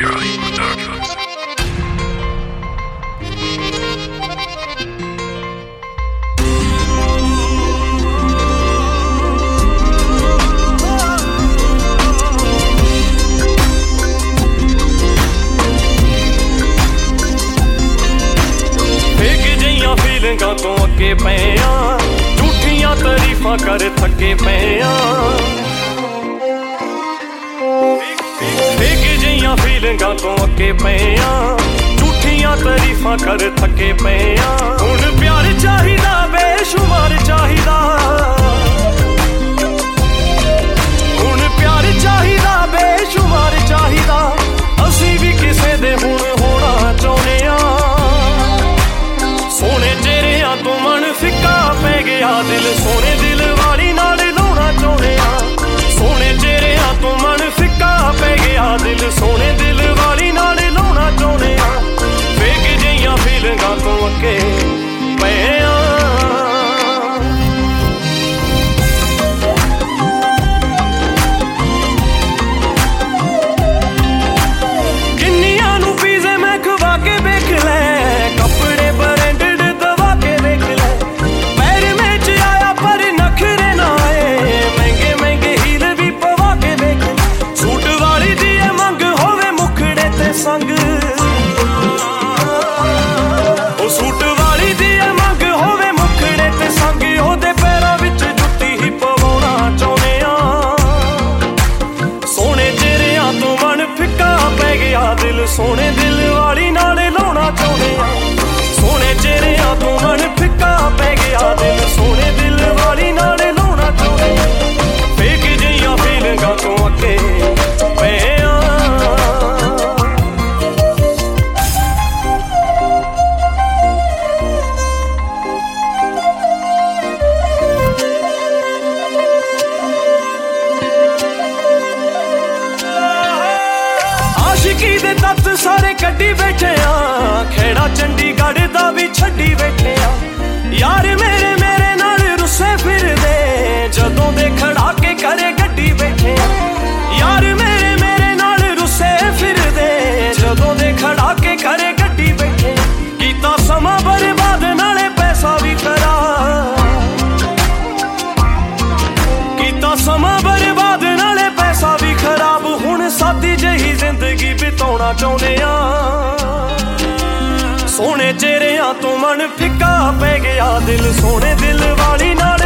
Heroin Productions. ਫੀਲਿੰਗਾਂ ਤੋਂ ਅੱਗੇ ਪਏ ਆ, ਝੂਠੀਆਂ ਤਾਰੀਫਾਂ ਕਰ ਥੱਕੇ ਪਏ ਆ। ਫੇਕ ਜਿਹੀਆਂ ਫੀਲਿੰਗਾਂ ਤੋਂ ਅੱਗੇ ਪਏ ਆ, ਝੂਠੀਆਂ ਤਾਰੀਫਾਂ ਕਰ ਥੱਕੇ ਪਏ ਆ। ਹੁਣ ਪਿਆਰ ਚਾਹੀਦਾ ਬੇਸ਼ੁਮਾਰ ਚਾਹੀਦਾ, ਹੁਣ ਪਿਆਰ ਚਾਹੀਦਾ ਬੇਸ਼ੁਮਾਰ ਚਾਹੀਦਾ। ਅਸੀਂ ਵੀ ਕਿਸੇ ਦੇ ਹੁਣ ਹੋਣਾ ਚਾਹੁੰਦੇ ਆ। ਸੋਹਣੇ ਚਿਹਰਿਆਂ ਤੋਂ ਮਨ ਫਿੱਕਾ ਪੈ ਗਿਆ, ਦਿਲ ਸੋਹਣੇ ਦਿਲ ਵਾਲੀ ਨਾਲ ਲਾਉਣਾ ਚਾਹੁੰਦੇ ਆ। ਸੋਹਣੇ ਚਿਹਰਿਆਂ ਤੋਂ ਮਨ ਫਿੱਕਾ ਪੈ ਗਿਆ, ਦਿਲ ਸੋਹਣੇ ਦਿਲ ਵਾਲੀ ਨਾਲ ਲਾਉਣਾ ਚਾਹੁੰਦੇ ਆ। ਫੇਕ ਜਿਹੀਆਂ ਫੀਲਿੰਗਾਂ ਤੋਂ ਅੱਗੇ ਪਏ ਆ। ਕਿੰਨੀਆਂ ਨੂੰ ਪੀਜ਼ੇ ਮੈਂ ਖਵਾ ਕੇ ਵੇਖ ਲੈ, ਕੱਪੜੇ ਬ੍ਰਾਂਡਡ ਦਵਾ ਕੇ ਵੇਖ ਲੈ। ਪੈਰ ਵਿੱਚ ਆਇਆ ਪਰ ਨਖਰੇ ਨਾ ਆਏ, ਮਹਿੰਗੇ ਮਹਿੰਗੇ ਹੀਲ ਵੀ ਪਵਾ ਕੇ ਵੇਖ। ਸੂਟ ਵਾਲੀ ਦੀ ਇਹ ਮੰਗ ਹੋਵੇ ਮੁਖੜੇ ਤੇ ਸੰਗ, ਉਹ ਸੂਟ ਵਾਲੀ ਦੀ ਇਹ ਮੰਗ ਹੋਵੇ ਮੁਖੜੇ ਤੇ ਸੰਗ। ਉਹਦੇ ਪੈਰਾਂ ਵਿੱਚ ਜੁੱਤੀ ਹੀ ਪਵਾਉਣਾ ਚਾਹੁੰਦੇ ਆ। ਸੋਹਣੇ ਚਿਹਰਿਆਂ ਤੋਂ ਮਨ ਫਿੱਕਾ ਪੈ ਗਿਆ, ਦਿਲ ਸੋਹਣੇ ਦਿਲ ਵਾਲੀ ਨਾਲ ਲਾਉਣਾ ਚਾਹੁੰਦੇ ਆ। ਸੋਹਣੇ ਚਿਹਰਿਆਂ ਤੋਂ ਮਨ ਫਿੱਕਾ ਪੈ ਗਿਆ, ਦਿਲ ਸੋਹਣੇ ਦਿਲ ਵਾਲੀ ਨਾਲ ਲਾਉਣਾ ਚਾਹੁੰਦੇ ਆ। ਫੇਕ ਜਿਹੀਆਂ ਫੀਲਿੰਗਾਂ ਤੋਂ ਅੱਗੇ ਪਏ ਆ। ਆਸ਼ਿਕੀ ਦੇ ਤੱਤ ਸਾਰੇ ਕੱਢੀ ਬੈਠੇ ਆ, ਖੇੜਾ ਚੰਡੀਗੜ੍ਹ ਦਾ ਵੀ ਛੱਡੀ ਬੈਠੇ ਆ। ਯਾਰ ਮੇਰੇ ਮੇਰੇ ਨਾਲ ਰੁੱਸੇ ਫਿਰਦੇ, ਜਦੋਂ ਦੇ ਖੜਾ ਕੇ ਘਰੇ ਗੱਡੀ ਬੈਠੇ ਆ। ਯਾਰ ਮੇਰੇ ਮੇਰੇ ਨਾਲ ਰੁੱਸੇ ਫਿਰਦੇ, ਜਦੋਂ ਦੇ ਖੜਾ ਕੇ ਘਰੇ ਗੱਡੀ ਬੈਠੇ ਆ। ਕੀਤਾ ਸਮਾਂ ਬਰਬਾਦ ਨਾਲੇ ਪੈਸਾ ਵੀ ਖਰਾਬ, ਕੀਤਾ ਸਮਾਂ ਬਰਬਾਦ ਨਾਲੇ ਪੈਸਾ ਵੀ ਖਰਾਬ। ਹੁਣ ਸਾਦੀ ਜਿਹੀ ਜ਼ਿੰਦਗੀ ਬਿਤਾਉਣਾ ਚਾਹੁੰਦੇ ਆ। ਸੋਹਣੇ ਚਿਹਰਿਆਂ ਤੋਂ ਮਨ ਫਿੱਕਾ ਪੈ ਗਿਆ, ਦਿਲ ਸੋਹਣੇ ਦਿਲ ਵਾਲੀ ਨਾਲ